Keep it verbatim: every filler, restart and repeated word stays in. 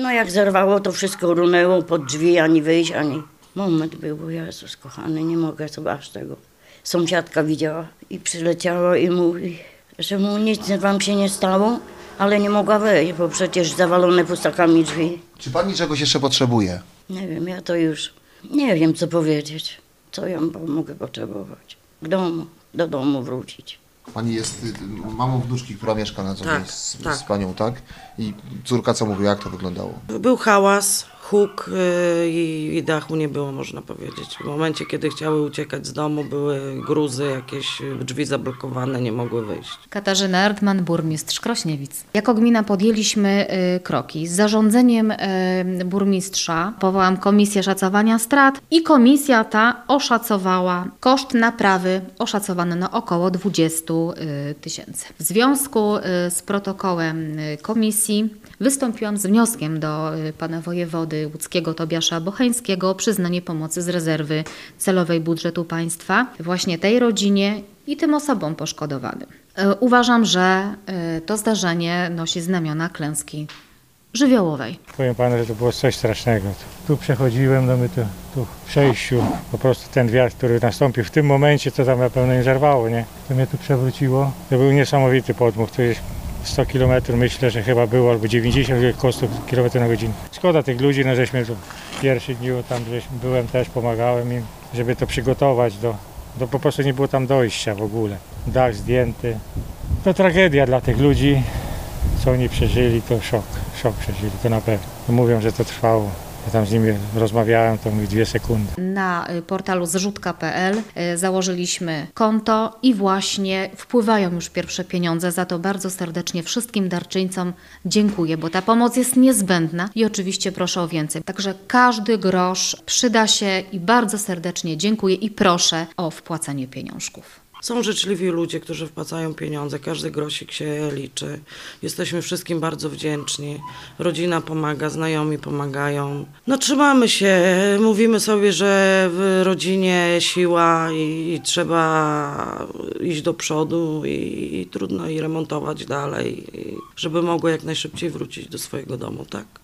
No jak zerwało, to wszystko runęło pod drzwi, ani wyjść, ani... Moment był, Jezus kochany, nie mogę sobie aż tego. Sąsiadka widziała i przyleciała i mówi, że mu nic wam się nie stało, ale nie mogła wejść, bo przecież zawalone pustakami drzwi. Czy pani czegoś jeszcze potrzebuje? Nie wiem, ja to już nie wiem, co powiedzieć. Co ja mogę potrzebować? K domu, do domu wrócić. Pani jest y, mamą wnuczki, która mieszka na co dzień Tak, z, tak. z panią, tak? I córka co mówiła, jak to wyglądało? Był hałas, huk yy, i, i dachu nie było, można powiedzieć. W momencie, kiedy chciały uciekać z domu, były gruzy, jakieś drzwi zablokowane, nie mogły wyjść. Katarzyna Erdman, burmistrz Krośniewic. Jako gmina podjęliśmy y, kroki. Z zarządzeniem y, burmistrza powołałam komisję szacowania strat i komisja ta oszacowała koszt naprawy oszacowany na około dwadzieścia tysięcy. W związku y, z protokołem y, komisji wystąpiłam z wnioskiem do y, pana wojewody łódzkiego Tobiasza Bocheńskiego o przyznanie pomocy z rezerwy celowej budżetu państwa właśnie tej rodzinie i tym osobom poszkodowanym. Y, Uważam, że y, to zdarzenie nosi znamiona klęski żywiołowej. Powiem panu, że to było coś strasznego. Tu przechodziłem, no my tu, tu w przejściu, po prostu ten wiatr, który nastąpił w tym momencie, to tam na pewno nie zerwało, nie? To mnie tu przewróciło. To był niesamowity podmuch. To jest sto kilometrów, myślę, że chyba było, albo dziewięćdziesiąt kilometrów na godzinę. Szkoda tych ludzi, no żeśmy tu pierwszy dniu tam żeśmy, byłem też, pomagałem im, żeby to przygotować do, do po prostu nie było tam dojścia w ogóle. Dach zdjęty. To tragedia dla tych ludzi. Co oni przeżyli, to szok, szok przeżyli, to na pewno. Mówią, że to trwało. Ja tam z nimi rozmawiałem, to mówi dwie sekundy. Na y, portalu zrzutka kropka pe el y, założyliśmy konto i właśnie wpływają już pierwsze pieniądze. Za to bardzo serdecznie wszystkim darczyńcom dziękuję, bo ta pomoc jest niezbędna i oczywiście proszę o więcej. Także każdy grosz przyda się i bardzo serdecznie dziękuję i proszę o wpłacanie pieniążków. Są życzliwi ludzie, którzy wpłacają pieniądze, każdy grosik się liczy. Jesteśmy wszystkim bardzo wdzięczni. Rodzina pomaga, znajomi pomagają. No trzymamy się, mówimy sobie, że w rodzinie siła i, i trzeba iść do przodu i, i trudno i remontować dalej, i żeby mogło jak najszybciej wrócić do swojego domu, tak.